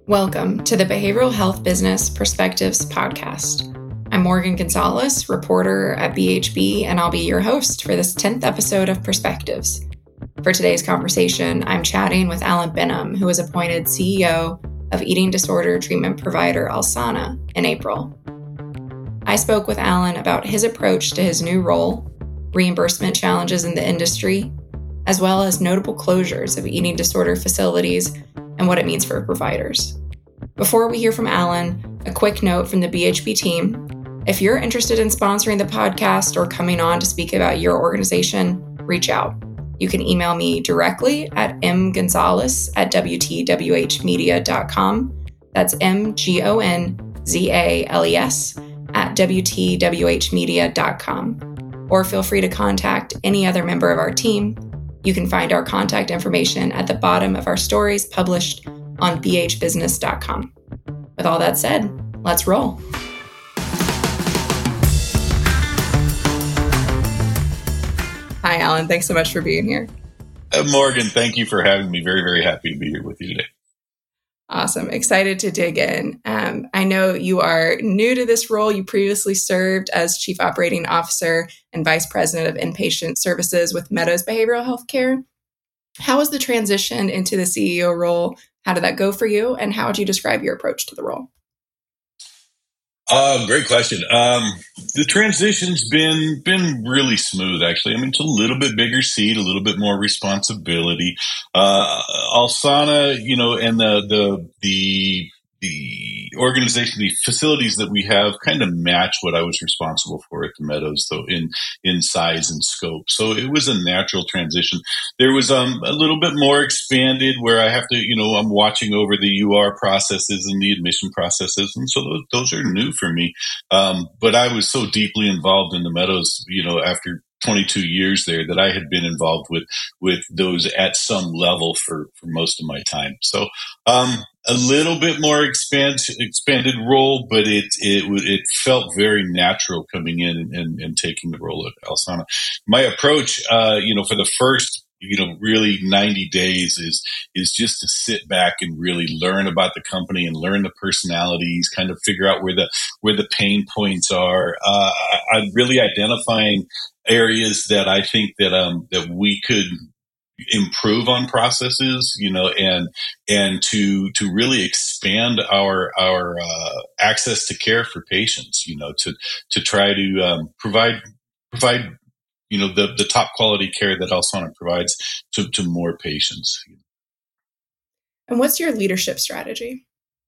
Welcome to the Behavioral Health Business Perspectives podcast. I'm Morgan Gonzalez, reporter at BHB, and I'll be your host for this 10th episode of Perspectives. For today's conversation, I'm chatting with Alan Benham, who was appointed CEO of eating disorder treatment provider Alsana in April. I spoke with Alan about his approach to his new role, reimbursement challenges in the industry, as well as notable closures of eating disorder facilities and what it means for providers. Before we hear from Alan, a quick note from the BHB team. If you're interested in sponsoring the podcast or coming on to speak about your organization, reach out. You can email me directly at mgonzales@wtwhmedia.com. That's mgonzales@wtwhmedia.com. Or feel free to contact any other member of our team. You can find our contact information at the bottom of our stories published on bhbusiness.com. With all that said, let's roll. Hi, Alan. Thanks so much for being here. Morgan, thank you for having me. Very, very happy to be here with you today. Awesome. Excited to dig in. I know you are new to this role. You previously served as Chief Operating Officer and Vice President of Inpatient Services with Meadows Behavioral Healthcare. How was the transition into the CEO role? How did that go for you? And how would you describe your approach to the role? Great question. The transition's been really smooth, actually. I mean, it's a little bit bigger seat, a little bit more responsibility. Alsana, and the organization, the facilities that we have kind of match what I was responsible for at the Meadows, though in size and scope. So it was a natural transition. There was a little bit more expanded where I have to, I'm watching over the UR processes and the admission processes. And so those are new for me. But I was so deeply involved in the Meadows, after 22 years there, that I had been involved with those at some level for most of my time. So, a little bit more expanded role, but it felt very natural coming in and taking the role of Alsana. My approach, for the first, really 90 days is just to sit back and really learn about the company and learn the personalities, kind of figure out where the pain points are. I'm really identifying areas that I think that we could improve on processes, and to really expand our access to care for patients, to try to provide the top quality care that Alsana provides to more patients. And what's your leadership strategy?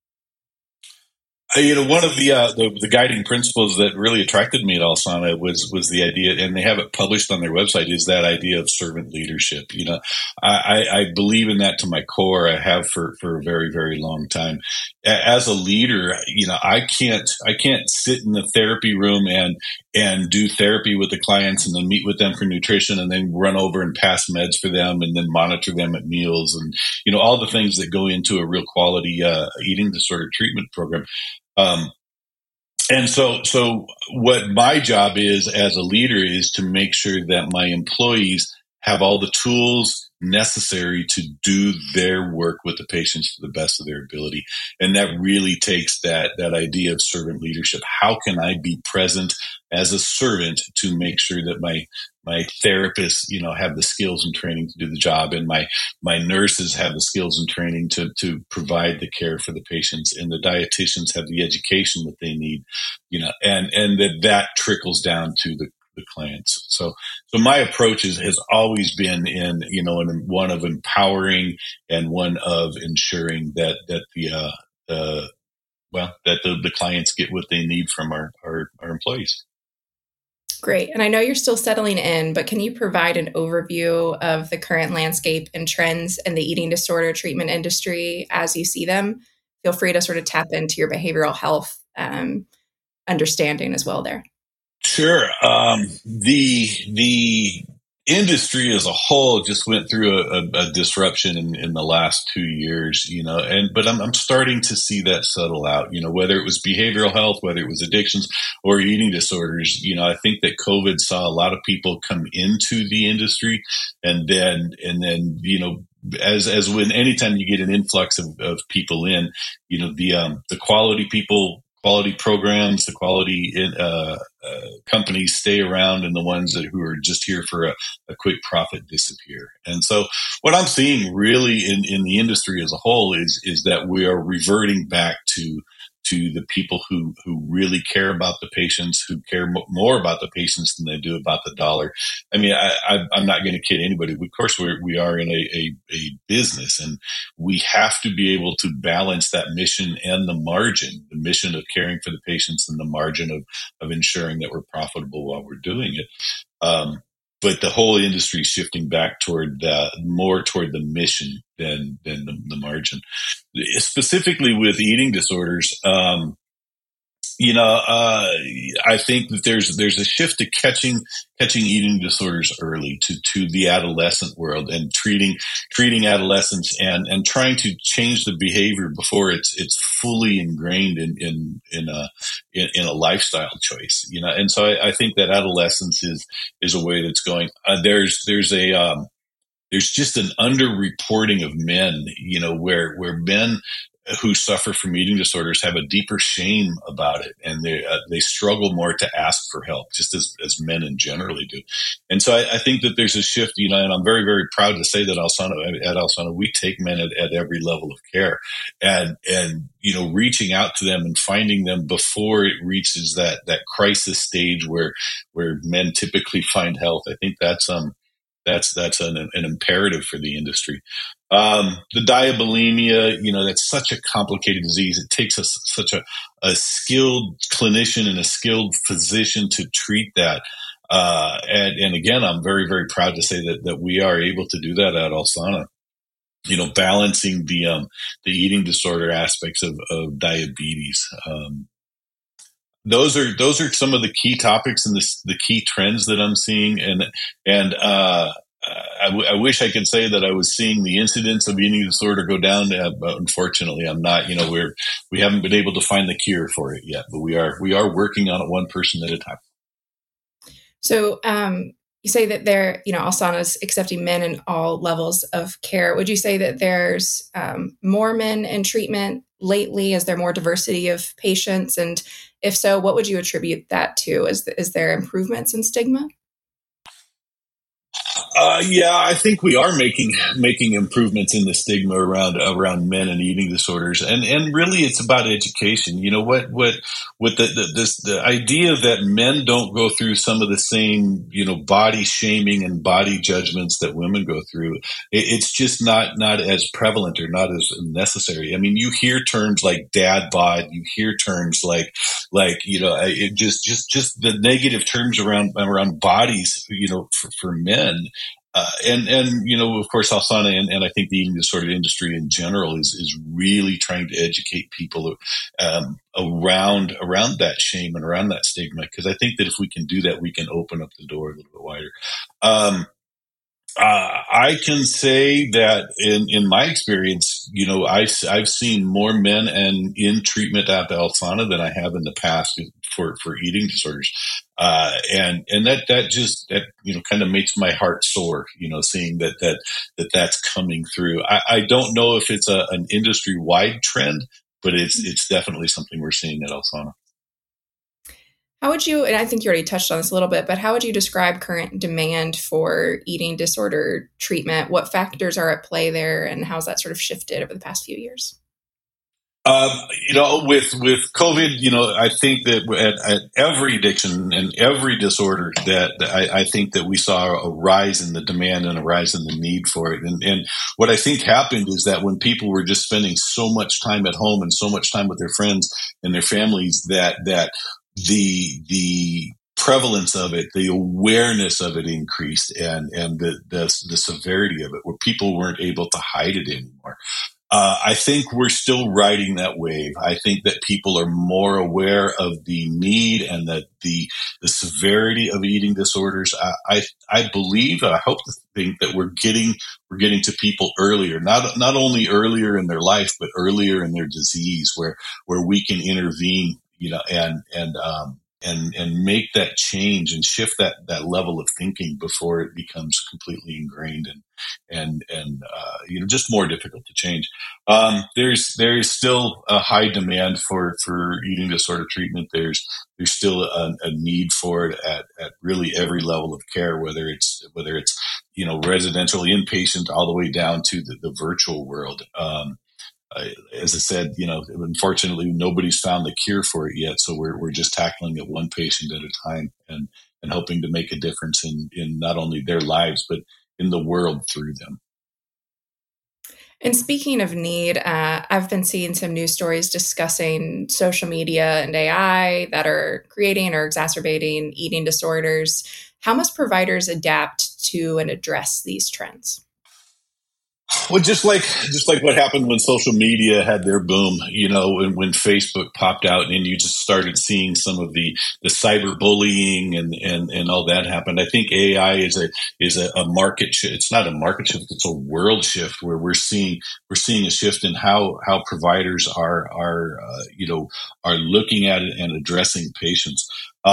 One of the guiding principles that really attracted me at Alsana was the idea, and they have it published on their website, is that idea of servant leadership. I believe in that to my core. I have for a very, very long time. As a leader, I can't sit in the therapy room and do therapy with the clients and then meet with them for nutrition and then run over and pass meds for them and then monitor them at meals and, all the things that go into a real quality eating disorder treatment program. And so what my job is as a leader is to make sure that my employees have all the tools necessary to do their work with the patients to the best of their ability. And that really takes that idea of servant leadership. How can I be present as a servant to make sure that my therapists, have the skills and training to do the job, and my nurses have the skills and training to provide the care for the patients, and the dietitians have the education that they need, and that trickles down to the clients. So my approach has always been in one of empowering and one of ensuring that the clients get what they need from our employees. Great. And I know you're still settling in, but can you provide an overview of the current landscape and trends in the eating disorder treatment industry as you see them? Feel free to sort of tap into your behavioral health understanding as well there. Sure. The industry as a whole just went through a disruption in the last 2 years, but I'm starting to see that settle out, whether it was behavioral health, whether it was addictions or eating disorders. I think that COVID saw a lot of people come into the industry and then, as when anytime you get an influx of people in, the quality people, quality programs, the quality companies stay around, and the ones who are just here for a quick profit disappear. And so what I'm seeing really in the industry as a whole is that we are reverting back to the people who really care about the patients, who care more about the patients than they do about the dollar. I mean, I'm not going to kid anybody. Of course, we are in a business, and we have to be able to balance that mission and the margin, the mission of caring for the patients and the margin of ensuring that we're profitable while we're doing it. But the whole industry is shifting back more toward the mission than the margin. Specifically with eating disorders, I think that there's a shift to catching eating disorders early to the adolescent world, and treating adolescents and trying to change the behavior before it's fully ingrained in a lifestyle choice. And so I think that adolescence is a way that's going. There's just an underreporting of men, where men who suffer from eating disorders have a deeper shame about it, and they struggle more to ask for help, just as men in generally do. And so I think that there's a shift, and I'm very, very proud to say that at Alsana, we take men at every level of care, and reaching out to them and finding them before it reaches that crisis stage where men typically find help. I think that's an imperative for the industry. The diabulimia, that's such a complicated disease. It takes such a skilled clinician and a skilled physician to treat that. And again, I'm very, very proud to say that we are able to do that at Alsana. Balancing the eating disorder aspects of diabetes. Those are some of the key topics and the key trends that I'm seeing, and I wish I could say that I was seeing the incidence of eating disorder go down, but unfortunately I'm not. We haven't been able to find the cure for it yet, but we are working on it one person at a time. So you say that Alsana's accepting men in all levels of care. Would you say that there's more men in treatment lately? Is there more diversity of patients? And if so, what would you attribute that to? Is there improvements in stigma? Yeah, I think we are making improvements in the stigma around men and eating disorders, and really it's about education. The idea that men don't go through some of the same body shaming and body judgments that women go through. It's just not as prevalent or not as necessary. I mean, you hear terms like dad bod, you hear terms like just the negative terms around bodies for men. And of course, Alsana and I think the eating disorder industry in general is really trying to educate people around that shame and around that stigma, because I think that if we can do that, we can open up the door a little bit wider. I can say that in my experience, I've seen more men and in treatment at Alsana than I have in the past for eating disorders. And that kind of makes my heart soar, seeing that's coming through. I don't know if it's an industry wide trend, but it's definitely something we're seeing at Alsana. How would you, and I think you already touched on this a little bit, but how would you describe current demand for eating disorder treatment? What factors are at play there, and how's that sort of shifted over the past few years? With COVID, I think that at every addiction and every disorder that I think that we saw a rise in the demand and a rise in the need for it. And what I think happened is that when people were just spending so much time at home and so much time with their friends and their families, that the prevalence of it, the awareness of it increased, and the severity of it, where people weren't able to hide it anymore. I think we're still riding that wave. I think that people are more aware of the need and the severity of eating disorders. I believe, I hope to think that we're getting to people earlier, not only earlier in their life, but earlier in their disease, where we can intervene, and make that change and shift that level of thinking before it becomes completely ingrained and just more difficult to change. There is still a high demand for eating disorder treatment. There's still a need for it at really every level of care, whether it's residential, inpatient, all the way down to the virtual world. As I said, unfortunately, nobody's found the cure for it yet. So we're just tackling it one patient at a time and hoping to make a difference in not only their lives, but in the world through them. And speaking of need, I've been seeing some news stories discussing social media and AI that are creating or exacerbating eating disorders. How must providers adapt to and address these trends? Well, just like what happened when social media had their boom, when Facebook popped out and you just started seeing some of the cyberbullying and all that happened. I think AI is a market shift. It's not a market shift; it's a world shift where we're seeing a shift in how providers are looking at it and addressing patients.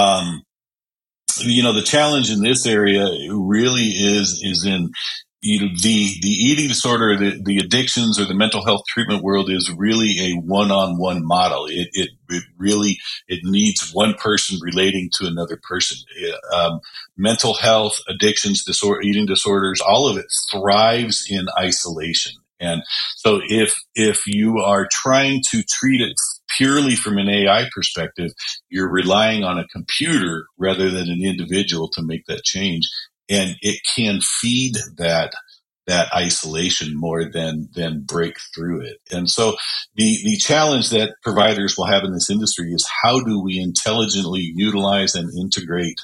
The challenge in this area really is in the eating disorder, the addictions or the mental health treatment world is really a one-on-one model. It really needs one person relating to another person. Mental health, addictions, eating disorders, all of it thrives in isolation. And so if you are trying to treat it purely from an AI perspective, you're relying on a computer rather than an individual to make that change. And it can feed that isolation more than break through it. And so the challenge that providers will have in this industry is how do we intelligently utilize and integrate,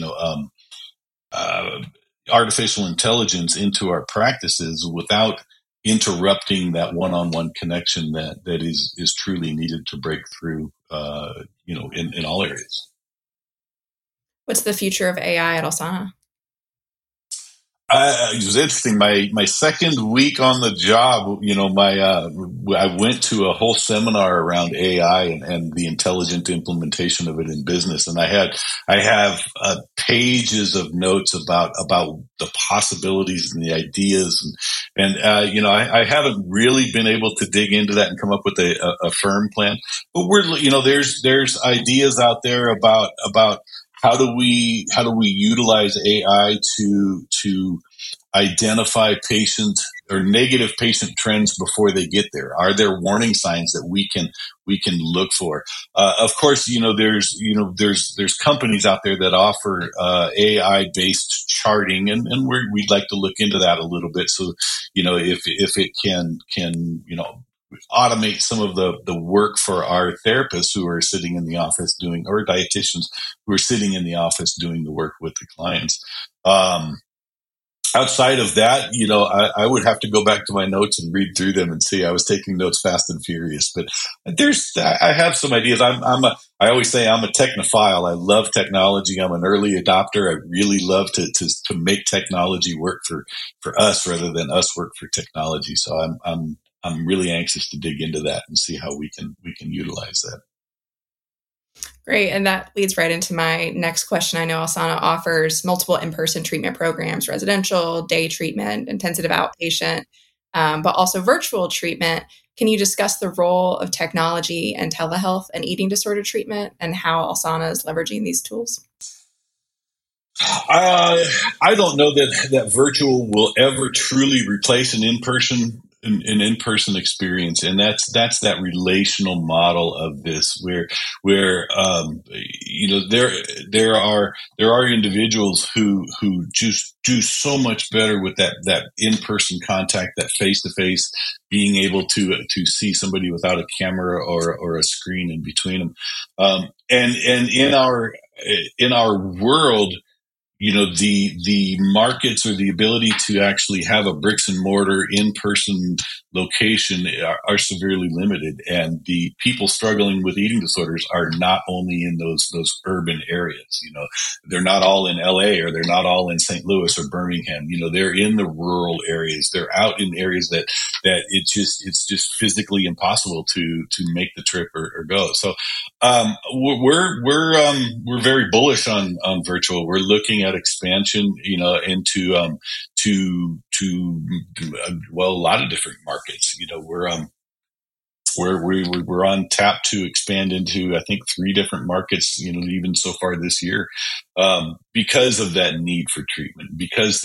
artificial intelligence into our practices without interrupting that one-on-one connection that is truly needed to break through, in all areas. What's the future of AI at Alsana? It was interesting. My second week on the job, I went to a whole seminar around AI and the intelligent implementation of it in business, and I have pages of notes about the possibilities and the ideas, and I haven't really been able to dig into that and come up with a firm plan. But there's ideas out there about how do we utilize AI to identify patient or negative patient trends before they get there? Are there warning signs that we can look for? Of course, there's companies out there that offer AI based charting, and we'd like to look into that a little bit. So, if it can automate some of the work for our therapists who are sitting in the office or dietitians who are sitting in the office doing the work with the clients. Outside of that, I would have to go back to my notes and read through them and see. I was taking notes fast and furious, but I have some ideas. I always say I'm a technophile. I love technology. I'm an early adopter. I really love to make technology work for us rather than us work for technology. So I'm really anxious to dig into that and see how we can utilize that. Great. And that leads right into my next question. I know Alsana offers multiple in-person treatment programs, residential, day treatment, intensive outpatient, but also virtual treatment. Can you discuss the role of technology and telehealth and eating disorder treatment and how Alsana is leveraging these tools? I don't know that virtual will ever truly replace an in-person experience, and that's that relational model of this, where there are individuals who just do so much better with that in-person contact, that face-to-face, being able to see somebody without a camera or a screen in between them, and in our world, the markets or the ability to actually have a bricks and mortar in-person location are severely limited. And the people struggling with eating disorders are not only in those urban areas. They're not all in LA, or they're not all in St. Louis or Birmingham. They're in the rural areas. They're out in areas that it's just physically impossible to make the trip or go. So, we're very bullish on virtual. We're looking at expansion, into well, a lot of different markets. We're on tap to expand into, I think, 3 different markets, even so far this year, because of that need for treatment, because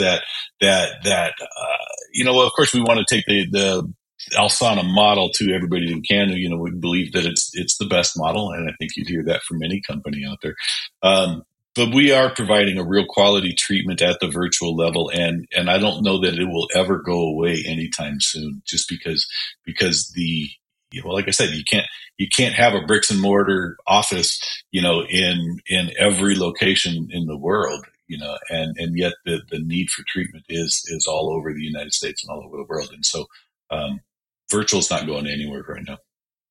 of course we want to take the Alsana model to everybody in Canada. We believe that it's the best model, and I think you'd hear that from any company out there. But we are providing a real quality treatment at the virtual level, and I don't know that it will ever go away anytime soon, just because like I said, you can't have a bricks and mortar office, in every location in the world, and yet the need for treatment is all over the United States and all over the world. And so, virtual is not going anywhere right now.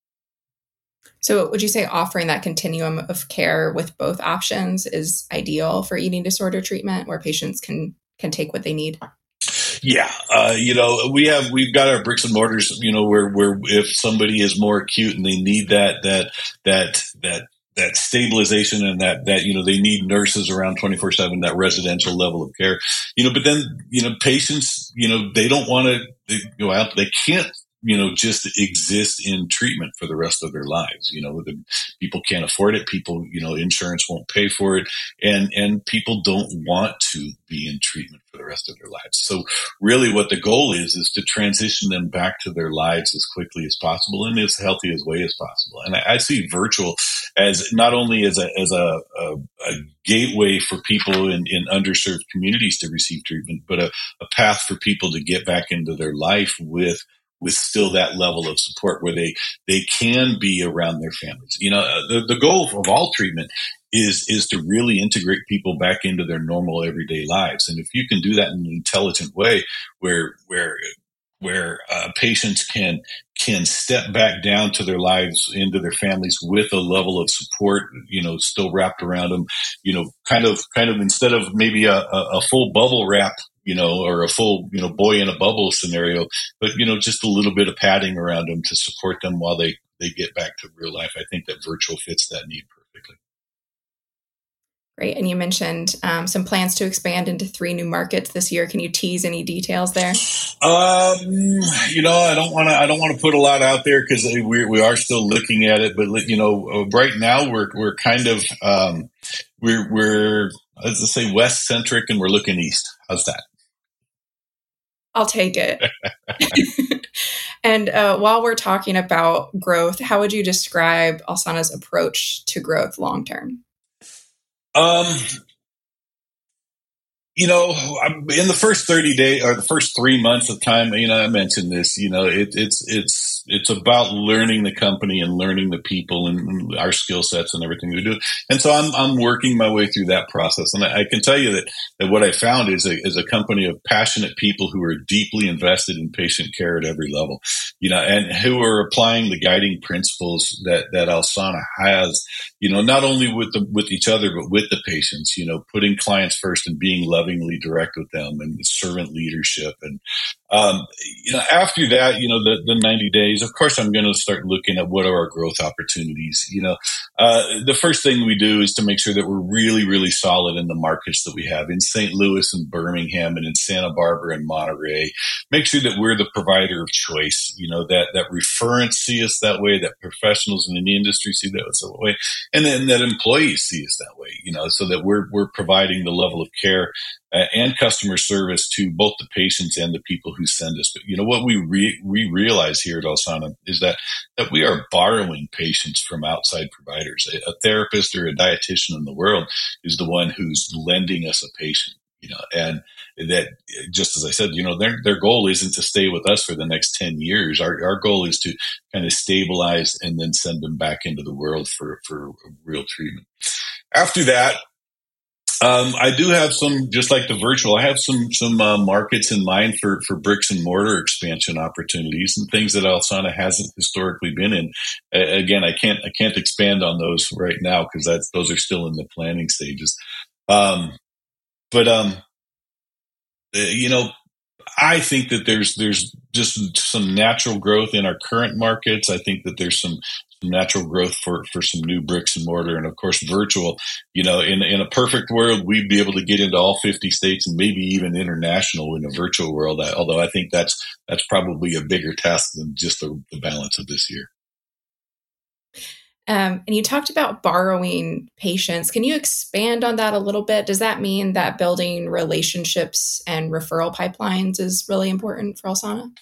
So would you say offering that continuum of care with both options is ideal for eating disorder treatment, where patients can take what they need? Yeah. We've got our bricks and mortars, where if somebody is more acute and they need that stabilization and that they need nurses around 24/7, that residential level of care, but then, patients, they don't want to go out. They can't, just exist in treatment for the rest of their lives. The people can't afford it. People, insurance won't pay for it. And people don't want to be in treatment for the rest of their lives. So really what the goal is to transition them back to their lives as quickly as possible and as healthy as way as possible. And I see virtual as not only as a gateway for people in underserved communities to receive treatment, but a path for people to get back into their life with still that level of support where they can be around their families. The goal of all treatment is to really integrate people back into their normal everyday lives. And if you can do that in an intelligent way where patients can step back down to their lives, into their families with a level of support, still wrapped around them, kind of instead of maybe a full bubble wrap, or a full, boy in a bubble scenario, but, just a little bit of padding around them to support them while they get back to real life. I think that virtual fits that need perfectly. Great. And you mentioned some plans to expand into 3 new markets this year. Can you tease any details there? I don't want to put a lot out there because we are still looking at it. But right now we're kind of we're let's say west centric, and we're looking east. How's that? I'll take it. And while we're talking about growth, how would you describe Alsana's approach to growth long term? In the first 30 days or the first 3 months of time, I mentioned this, it's about learning the company and learning the people and our skill sets and everything we do. And so I'm working my way through that process. And I can tell you that what I found is a company of passionate people who are deeply invested in patient care at every level, and who are applying the guiding principles that Alsana has, not only with each other, but with the patients, putting clients first and being lovingly direct with them and servant leadership. And, after that, the 90 days, of course, I'm going to start looking at what are our growth opportunities. The first thing we do is to make sure that we're really, really solid in the markets that we have in St. Louis and Birmingham and in Santa Barbara and Monterey. Make sure that we're the provider of choice, that referrents see us that way, that professionals in the industry see that way, and then that employees see us that way, so that we're providing the level of care and customer service to both the patients and the people who send us. But what we realize here at Alsana is that we are borrowing patients from outside providers. A therapist or a dietitian in the world is the one who's lending us a patient, and that, just as I said, their goal isn't to stay with us for the next 10 years. Our goal is to kind of stabilize and then send them back into the world for real treatment. After that, I do have some, just like the virtual, I have some markets in mind for bricks and mortar expansion opportunities and things that Alsana hasn't historically been in. Again, I can't expand on those right now because those are still in the planning stages. I think that there's just some natural growth in our current markets. I think that there's some natural growth for some new bricks and mortar, and of course virtual. In a perfect world, we'd be able to get into all 50 states and maybe even international in a virtual world. Although I think that's probably a bigger task than just the balance of this year. And you talked about borrowing patients. Can you expand on that a little bit? Does that mean that building relationships and referral pipelines is really important for Alsana?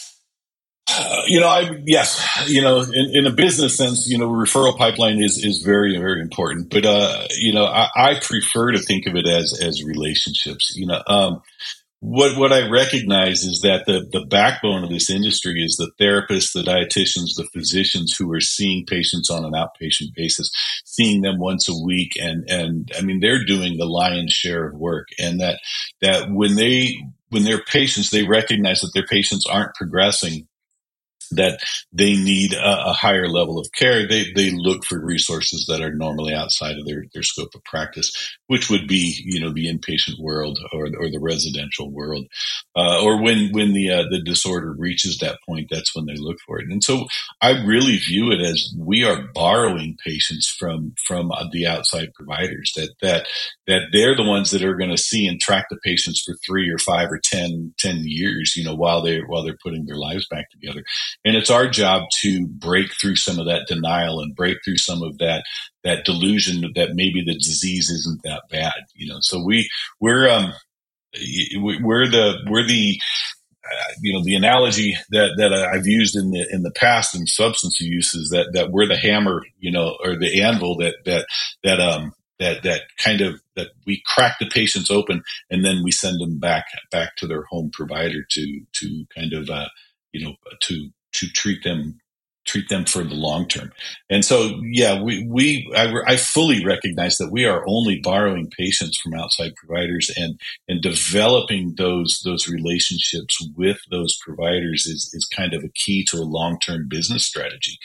Yes. In a business sense, referral pipeline is very, very important. But I prefer to think of it as relationships. What I recognize is that the backbone of this industry is the therapists, the dietitians, the physicians who are seeing patients on an outpatient basis, seeing them once a week. And I mean, they're doing the lion's share of work. And that when their patients, they recognize that their patients aren't progressing, that they need a higher level of care, they look for resources that are normally outside of their scope of practice, which would be, the inpatient world or the residential world. Or when the disorder reaches that point, that's when they look for it. And so I really view it as we are borrowing patients from the outside providers, that they're the ones that are going to see and track the patients for 3 or 5 or 10 years, while they're putting their lives back together. And it's our job to break through some of that denial and break through some of that delusion that maybe the disease isn't that bad. So we're the analogy that I've used in the past in substance use is that we're the hammer, or the anvil that we crack the patients open, and then we send them back to their home provider to kind of to treat them for the long term. And so, yeah, I fully recognize that we are only borrowing patients from outside providers, and developing those relationships with those providers is kind of a key to a long-term business strategy,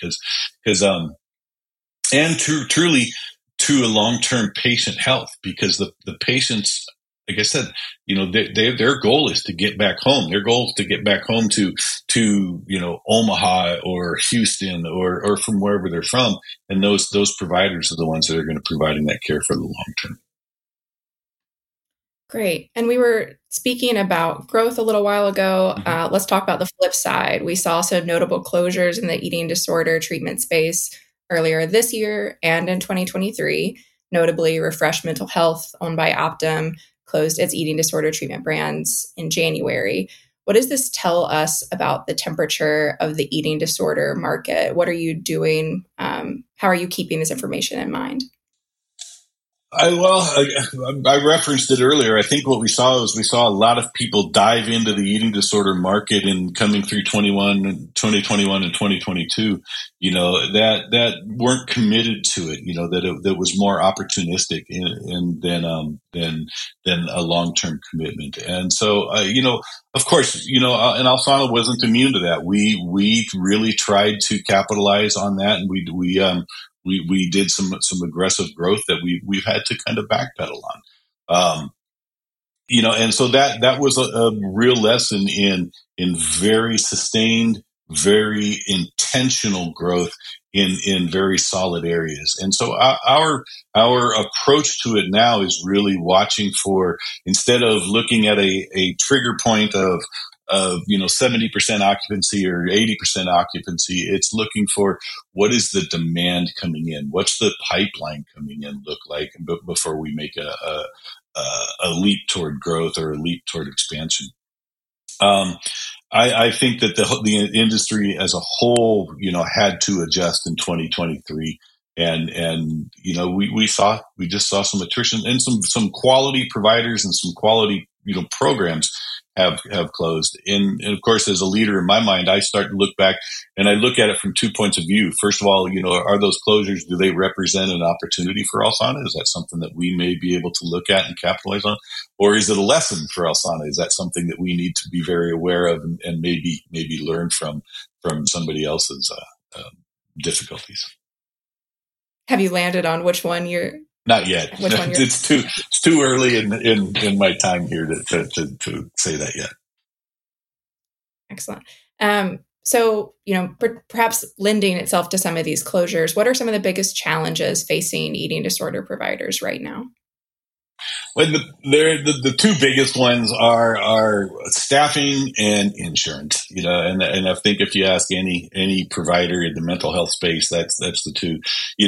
and truly to a long-term patient health, because the patients, like I said, their goal is to get back home. Their goal is to get back home to Omaha or Houston or from wherever they're from. And those providers are the ones that are going to providing that care for the long term. Great. And we were speaking about growth a little while ago. Mm-hmm. Let's talk about the flip side. We saw some notable closures in the eating disorder treatment space earlier this year and in 2023. Notably, Refresh Mental Health, owned by Optum, closed its eating disorder treatment brands in January. What does this tell us about the temperature of the eating disorder market? What are you doing? How are you keeping this information in mind? I referenced it earlier. I think what we saw a lot of people dive into the eating disorder market and coming through 2021 and 2022, that weren't committed to it, that was more opportunistic than a long-term commitment. And so, of course, and Alsana wasn't immune to that. We really tried to capitalize on that, and we did some aggressive growth that we've had to kind of backpedal on. And so that was a real lesson in very sustained, very intentional growth in very solid areas. And so our approach to it now is really watching for, instead of looking at a trigger point of 70% occupancy or 80% occupancy, it's looking for what is the demand coming in, what's the pipeline coming in look like before we make a leap toward growth or a leap toward expansion. I think that the industry as a whole, had to adjust in 2023. And we just saw some attrition, and some quality providers and some quality, programs have closed. And of course, as a leader in my mind, I start to look back and I look at it from 2 points of view. First of all, are those closures, do they represent an opportunity for Alsana? Is that something that we may be able to look at and capitalize on? Or is it a lesson for Alsana? Is that something that we need to be very aware of and maybe learn from somebody else's difficulties? Have you landed on which one you're? Not yet. It's too early in my time here to say that yet. Excellent. So, perhaps lending itself to some of these closures, what are some of the biggest challenges facing eating disorder providers right now? Well, the two biggest ones are staffing and insurance. And I think if you ask any provider in the mental health space, that's the two.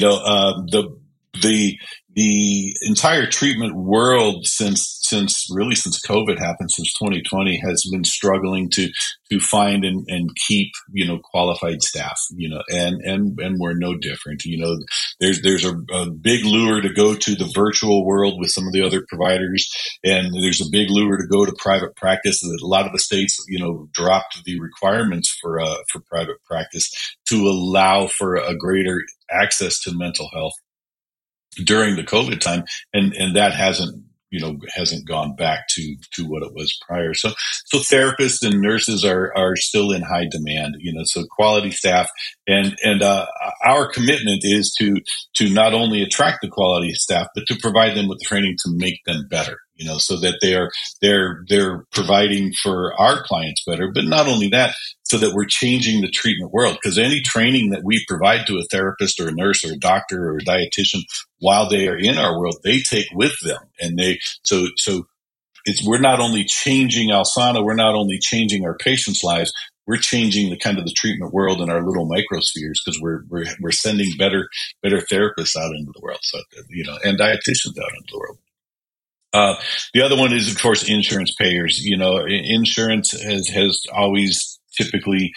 The entire treatment world since COVID happened, since 2020, has been struggling to find and keep qualified staff. And we're no different. There's a big lure to go to the virtual world with some of the other providers, and there's a big lure to go to private practice. A lot of the states dropped the requirements for private practice to allow for a greater access to mental health during the COVID time, and that hasn't gone back to what it was prior. So therapists and nurses are still in high demand. So quality staff, and our commitment is to not only attract the quality staff, but to provide them with training to make them better. So that they're providing for our clients better, but not only that, so that we're changing the treatment world. Because any training that we provide to a therapist or a nurse or a doctor or a dietitian while they are in our world, they take with them. And we're not only changing Alsana, we're not only changing our patients' lives, we're changing the kind of the treatment world in our little microspheres, because we're sending better therapists out into the world, and dietitians out into the world. The other one is, of course, insurance payers. Insurance has always typically,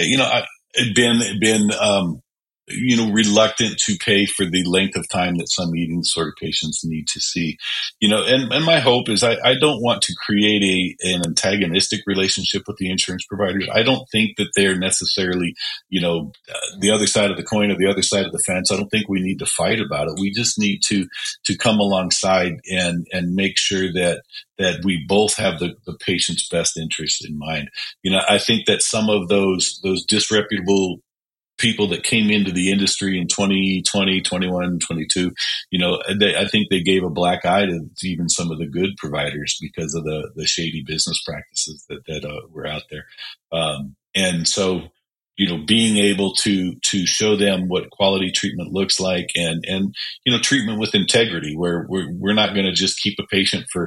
been reluctant to pay for the length of time that some eating disorder patients need to see. And my hope is I don't want to create an antagonistic relationship with the insurance providers. I don't think that they're necessarily, the other side of the coin or the other side of the fence. I don't think we need to fight about it. We just need to come alongside and make sure that we both have the patient's best interest in mind. I think that some of those disreputable people that came into the industry in 2020, 21, 22, I think they gave a black eye to even some of the good providers because of the shady business practices that were out there. And so, being able to show them what quality treatment looks like, and treatment with integrity, where we're not going to just keep a patient for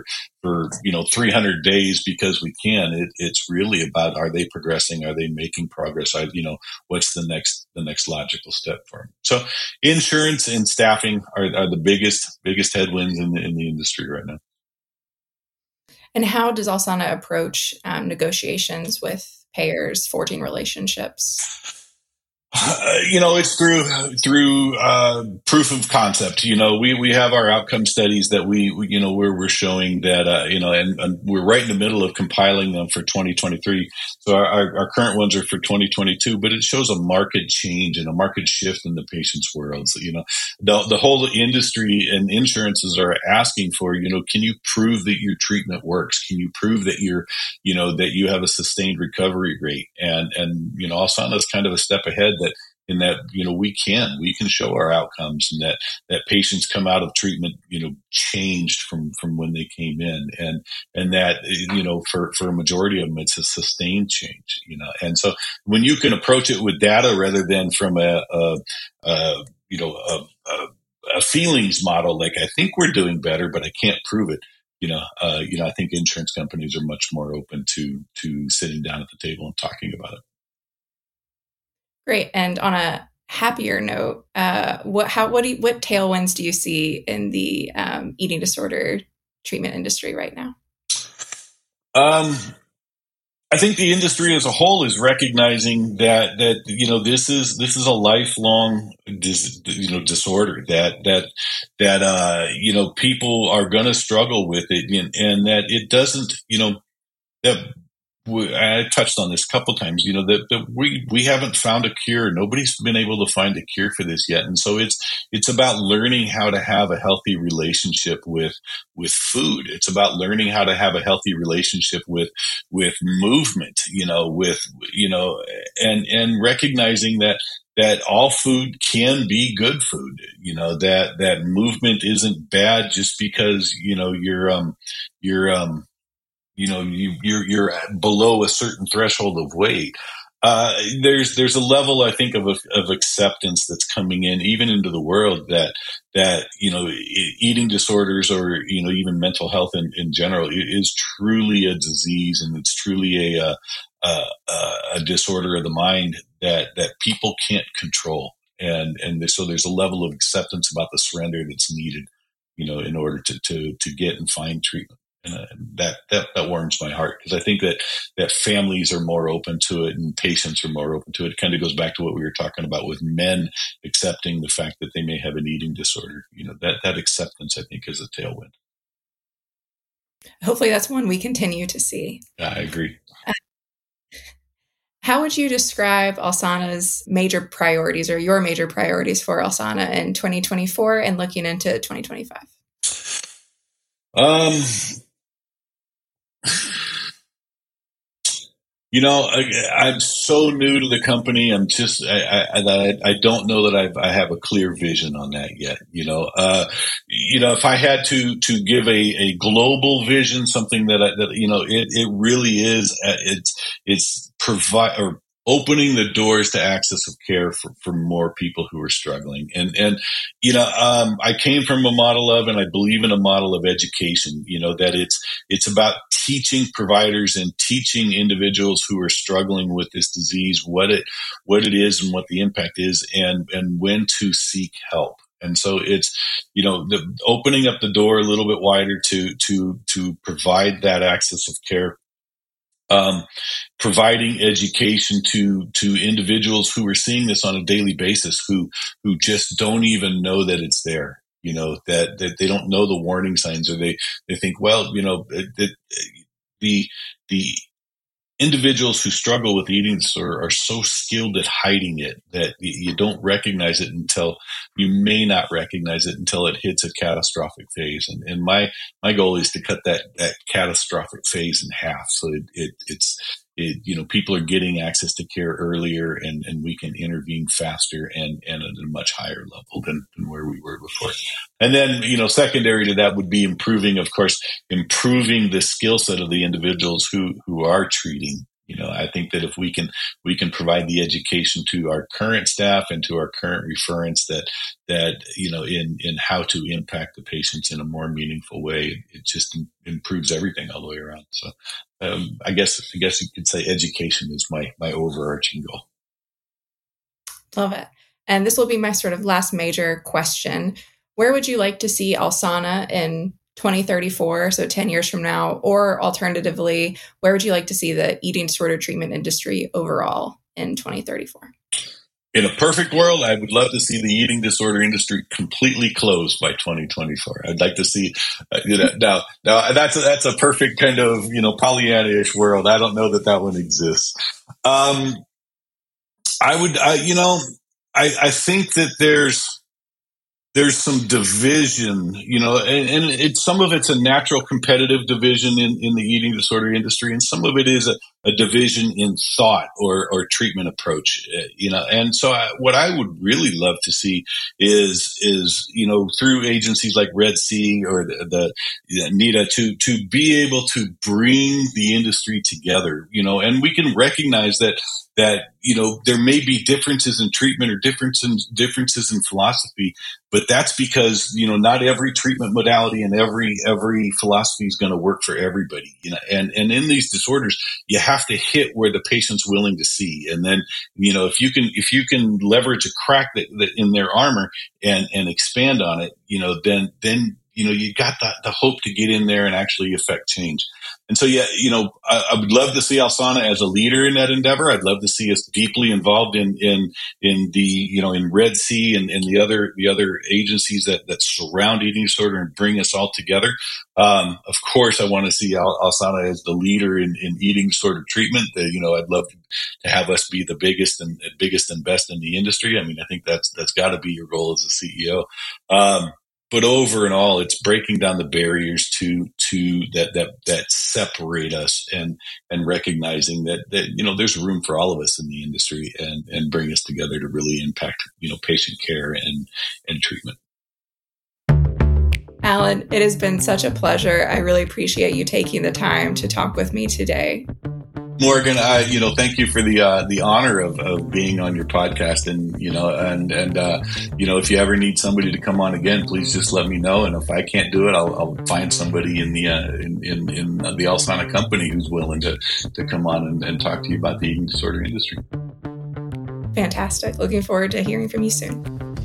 300 days because we can. It's really about, are they progressing? Are they making progress? What's the next logical step for them? So insurance and staffing are the biggest headwinds in the industry right now. And how does Alsana approach negotiations with payers, forging relationships? It's through proof of concept. We have our outcome studies that where we're showing that, and we're right in the middle of compiling them for 2023. So our current ones are for 2022, but it shows a market change and a market shift in the patient's world. So, the whole industry and insurances are asking for, can you prove that your treatment works? Can you prove that that you have a sustained recovery rate? And Alsana is kind of a step ahead in that we can show our outcomes, and that patients come out of treatment changed from when they came in, and that for a majority of them it's a sustained change, and so when you can approach it with data rather than from a feelings model, like I think we're doing better but I can't prove it, I think insurance companies are much more open to sitting down at the table and talking about it. Great. And on a happier note, what tailwinds do you see in the eating disorder treatment industry right now? I think the industry as a whole is recognizing that this is a lifelong disorder that people are going to struggle with it, and that it doesn't that. I touched on this a couple of times, that we haven't found a cure. Nobody's been able to find a cure for this yet. And so it's about learning how to have a healthy relationship with food. It's about learning how to have a healthy relationship with movement, and recognizing that all food can be good food, that movement isn't bad just because, you're below a certain threshold of weight. there's a level, I think, of acceptance that's coming in, even into the world, that eating disorders, or even mental health in general, is truly a disease, and it's truly a disorder of the mind that people can't control, and so there's a level of acceptance about the surrender that's needed, in order to get and find treatment. And that warms my heart, because I think that families are more open to it, and patients are more open to it. It kind of goes back to what we were talking about with men accepting the fact that they may have an eating disorder. That acceptance, I think, is a tailwind. Hopefully that's one we continue to see. I agree. How would you describe Alsana's major priorities, or your major priorities for Alsana in 2024 and looking into 2025? I'm so new to the company. I'm just, I don't know that I have a clear vision on that yet. If I had to give a global vision, something that it really is, it's provide, or opening the doors to access of care for more people who are struggling. I came from a model of, and I believe in a model of education, that it's about teaching providers and teaching individuals who are struggling with this disease what it is and what the impact is, and when to seek help. And so it's, the opening up the door a little bit wider to provide that access of care. Providing education to individuals who are seeing this on a daily basis, who just don't even know that it's there, that they don't know the warning signs, or they think, well, the individuals who struggle with eating disorder are so skilled at hiding it that you don't recognize it you may not recognize it until it hits a catastrophic phase. And my goal is to cut that catastrophic phase in half. So people are getting access to care earlier, and we can intervene faster and at a much higher level than where we were before. And then, secondary to that would be improving the skill set of the individuals who are treating. I think that if we can provide the education to our current staff and to our current referrents that in how to impact the patients in a more meaningful way, it just improves everything all the way around. So I guess you could say education is my overarching goal. Love it. And this will be my sort of last major question. Where would you like to see Alsana in 2034, so 10 years from now? Or alternatively, where would you like to see the eating disorder treatment industry overall in 2034? In a perfect world, I would love to see the eating disorder industry completely closed by 2024. I'd like to see, now that's a perfect kind of, Pollyanna-ish world. I don't know that one exists. I think that there's some division, and some of it's a natural competitive division in the eating disorder industry, and some of it is a division in thought or treatment approach, And so what I would really love to see is through agencies like Red C or the NIDA to be able to bring the industry together, and we can recognize that there may be differences in treatment or differences in philosophy, but that's because, not every treatment modality and every philosophy is going to work for everybody, and in these disorders, you have to hit where the patient's willing to see. And then, if you can leverage a crack that in their armor and expand on it, then you got the hope to get in there and actually affect change. And so, I would love to see Alsana as a leader in that endeavor. I'd love to see us deeply involved in Red C and the other agencies that surround eating disorder and bring us all together. Of course, I want to see Alsana as the leader in eating disorder treatment. I'd love to have us be the biggest and best in the industry. I mean, I think that's got to be your role as a CEO. But over and all, it's breaking down the barriers to that separate us and recognizing that there's room for all of us in the industry and bring us together to really impact patient care and treatment. Alan, it has been such a pleasure. I really appreciate you taking the time to talk with me today. Morgan, thank you for the honor of being on your podcast, and if you ever need somebody to come on again, please just let me know. And if I can't do it, I'll find somebody in the Alsana company who's willing to come on and talk to you about the eating disorder industry. Fantastic. Looking forward to hearing from you soon.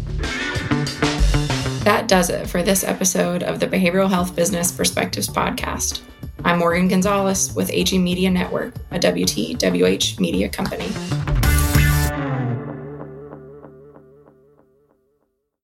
That does it for this episode of the Behavioral Health Business Perspectives podcast. I'm Morgan Gonzalez with AG Media Network, a WTWH media company.